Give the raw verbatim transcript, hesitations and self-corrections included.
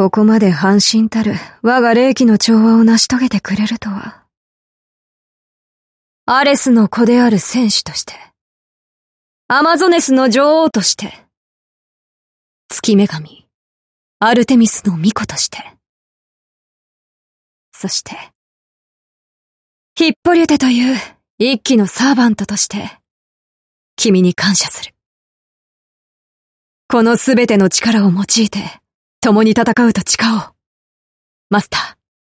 ここまで半身たる我が霊気の調和を成し遂げてくれるとは。アレスの子である戦士として、アマゾネスの女王として、月女神、アルテミスの巫女として、そして、ヒッポリュテという一騎のサーバントとして、君に感謝する。このすべての力を用いて、共に戦うと誓おう。マスター。